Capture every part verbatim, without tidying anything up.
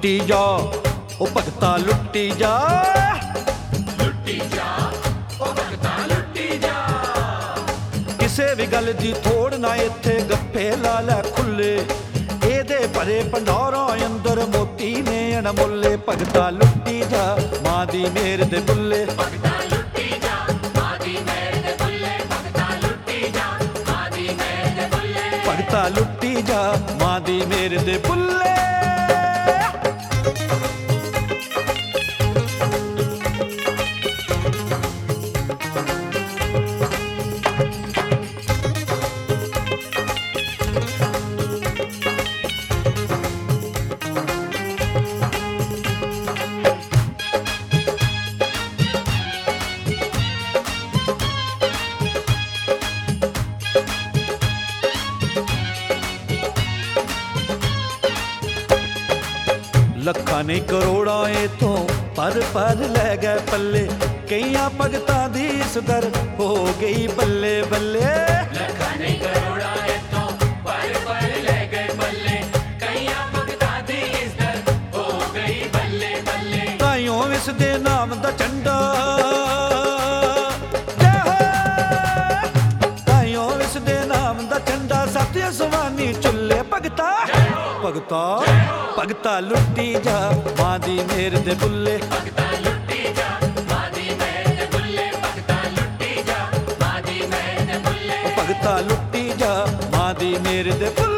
लुट्टी जा ओ भगता लुट्टी जा, लुट्टी जा ओ भगता लुट्टी जा। किसे भी गल दी थोड़ ना इत्थे गप्फे ला लै खुले, एदे भरे भंडारां अंदर मोती ने अनमुल्ले। भगता लुट्टी जा मां दी मेहर दे बुल्ले, भगता लुट्टी जा मां दी मेहर दे बुल्ले, भगता लुट्टी जा मां दी मेहर दे बुल्ले, भगता लुट्टी जा मां दी मेहर दे बुल्ले। ਲੱਖਾਂ ਨਹੀਂ ਕਰੋੜਾਂ ਇਥੋਂ ਪਰ ਪਰ ਲੈ ਗਏ ਪੱਲੇ, ਕਈਆਂ ਭਗਤਾਂ ਦੀ ਇਸ ਦਰ ਹੋ ਗਈ ਬੱਲੇ ਬੱਲੇ। ਲੱਖਾਂ ਨਹੀਂ ਕਰੋੜਾਂ ਇਥੋਂ ਪਰ ਪਰ ਲੈ ਗਏ ਬੱਲੇ, ਕਈਆਂ ਭਗਤਾਂ ਦੀ ਇਸ ਦਰ ਹੋ ਗਈ ਬੱਲੇ ਬੱਲੇ। ਤਾਈਓਂ ਇਸ ਦੇ ਨਾਮ ਦਾ ਝੰਡਾ, ਜੈ ਹੋ ਤਾਈਓਂ ਇਸ ਦੇ ਨਾਮ ਦਾ ਝੰਡਾ ਸੱਤ ਅਸਮਾਨੀ ਚੁੱਲੇ। ਭਗਤਾ ਭਗਤਾ ਭਗਤਾ ਲੁੱਟੀ ਜਾ ਮਾਂ ਦੀ ਮੇਹਰ ਦੇ ਬੁੱਲੇ, ਭਗਤਾ ਲੁੱਟੀ ਜਾ ਮਾਂ ਦੀ ਮੇਹਰ ਦੇ ਬੁੱਲੇ, ਭਗਤਾ ਲੁੱਟੀ ਜਾ ਮਾਂ ਦੀ ਮੇਹਰ ਦੇ ਬੁੱਲੇ, ਭਗਤਾ ਲੁੱਟੀ ਜਾ ਮਾਂ ਦੀ ਮੇਹਰ ਦੇ ਬੁੱਲੇ।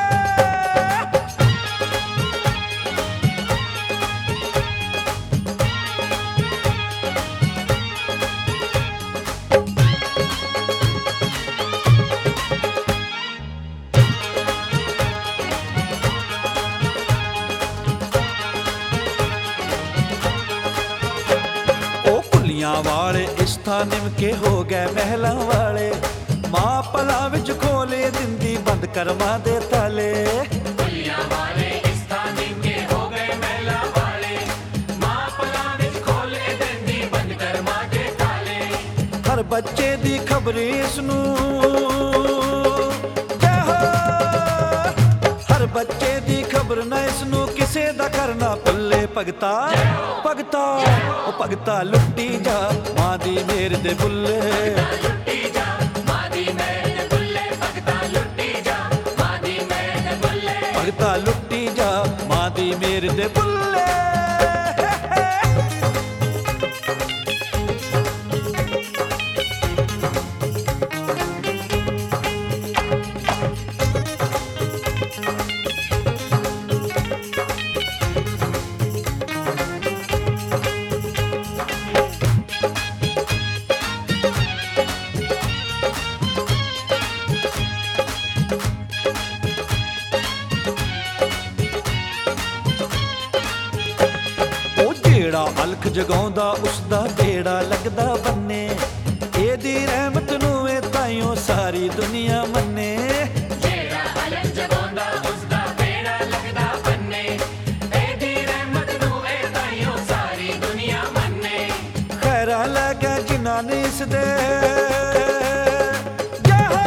वाले इस्था निमके हो गए महलों वाले, मां पला विच खोले दिंदी बंद कर मां दे ताले। पुलियां वाले इस्था निमके हो गए महलों वाले, मां पला विच खोले दिंदी बंद कर मां दे ताले। हर बच्चे दी खबर इसनू, जय हो हर बच्चे दी खबर ना इसनू किसे दा करना पल्ले। भगता भगता ओ भगता लुट्टी जा मां दी मेहर दे बुल्ले, लुट्टी जा मां दी मेहर दे बुल्ले, भगता लुट्टी जा मां दी मेहर दे बुल्ले, भगता लुट्टी जा मां दी मेहर दे बुल्ले। अलख जगाउंदा उसदा बेड़ा लगदा बन्ने, एदी रहमत नूं ए ताइयों सारी दुनिया मन्ने। जेड़ा अलख जगाउंदा उसदा बेड़ा लगदा बन्ने, एदी रहमत नूं ए ताइयों सारी दुनिया मन्ने। खैरा लगा जिन्हां ने इस दे, जय हो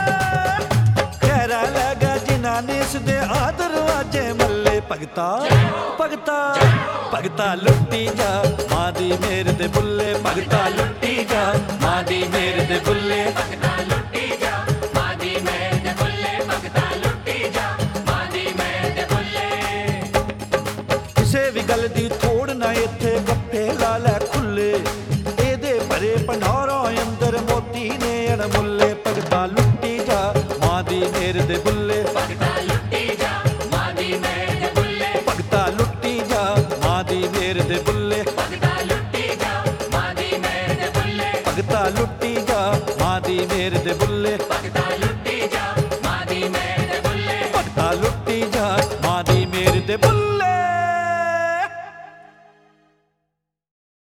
खैरा लगा जिन्हां ने इस दे आ दरवाजे मल्ले। भगता भगता भगता लुट्टी जा मां दी मेहर दे बुल्ले, भगता लुट्टी जा मां दी मेहर दे बुल्ले, भगता लुट्टी जा मां दी मेहर दे बुल्ले, भगता लुट्टी जा मां दी मेहर दे बुल्ले। किसे भी गल दी थोड़ ना इत्थे गप्फे ला लै खुले, एदे भरे भंडारां अंदर मोती ने अनमुल्ले। भगता लुट्टी जा मां दी मेहर दे बुल्ले, भगता लुट्टी जा मां दी मेहर दे बुल्ले, भगता लुट्टी जा मां दी मेहर दे बुल्ले, भगता लुट्टी जा मां दी मेहर दे बुल्ले, भगता लुट्टी जा मां दी मेहर दे बुल्ले। भगता